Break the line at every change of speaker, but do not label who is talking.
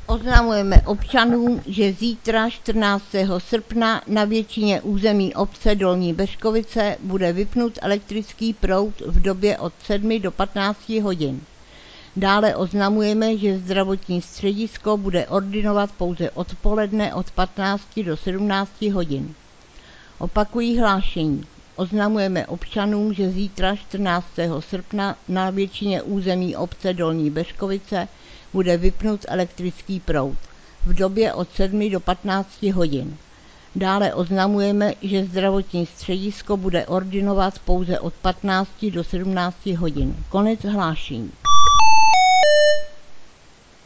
Oznamujeme občanům, že zítra 14. srpna na většině území obce Dolní Beřkovice bude vypnut elektrický proud v době od 7 do 15 hodin. Dále oznamujeme, že zdravotní středisko bude ordinovat pouze odpoledne od 15 do 17 hodin. Opakují hlášení. Oznamujeme občanům, že zítra 14. srpna na většině území obce Dolní Beřkovice bude vypnut elektrický proud v době od 7 do 15 hodin. Dále oznamujeme, že zdravotní středisko bude ordinovat pouze od 15 do 17 hodin. Konec hlášení.